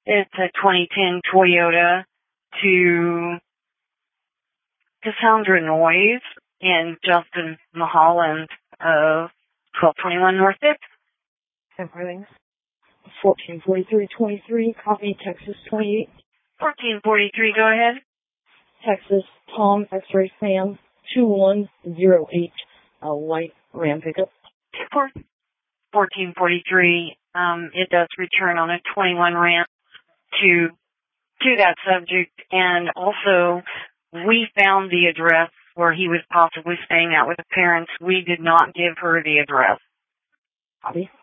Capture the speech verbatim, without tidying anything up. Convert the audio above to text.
It's a twenty ten Toyota to Cassandra Noyes and Justin Mulholland of twelve twenty-one North Fifth. Everything's fourteen forty-three twenty-three, copy Texas twenty-eight. fourteen forty-three, go ahead. Texas, Tom, X-ray Sam, two one zero eight, a white Ram pickup. fourteen forty-three, um, it does return on a twenty-one Ram to, to that subject, and also we found the address where he was possibly staying out with the parents. We did not give her the address. Copy.